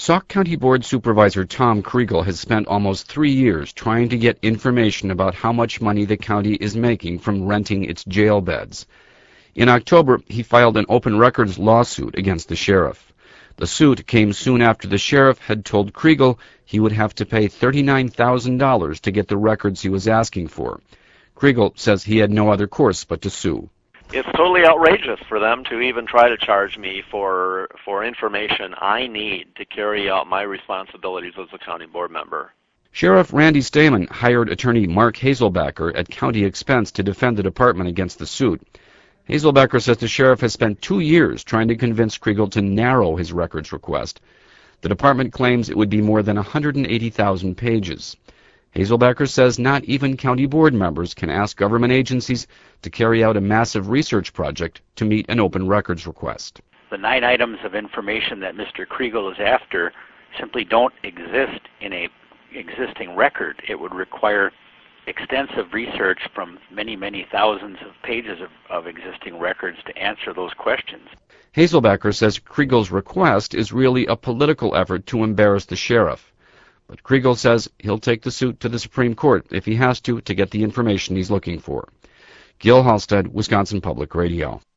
Sauk County Board Supervisor Tom Kriegel has spent almost 3 years trying to get information about how much money the county is making from renting its jail beds. In October, he filed an open records lawsuit against the sheriff. The suit came soon after the sheriff had told Kriegel he would have to pay $39,000 to get the records he was asking for. Kriegel says he had no other course but to sue. It's totally outrageous for them to even try to charge me for information I need to carry out my responsibilities as a county board member. Sheriff Randy Stamen hired attorney Mark Hazelbacker at county expense to defend the department against the suit. Hazelbacker says the sheriff has spent 2 years trying to convince Kriegel to narrow his records request. The department claims it would be more than 180,000 pages. Hazelbacker says not even county board members can ask government agencies to carry out a massive research project to meet an open records request. The 9 items of information that Mr. Kriegel is after simply don't exist in an existing record. It would require extensive research from many, many thousands of pages of existing records to answer those questions. Hazelbacker says Kriegel's request is really a political effort to embarrass the sheriff. But Kriegel says he'll take the suit to the Supreme Court if he has to get the information he's looking for. Gil Halstead, Wisconsin Public Radio.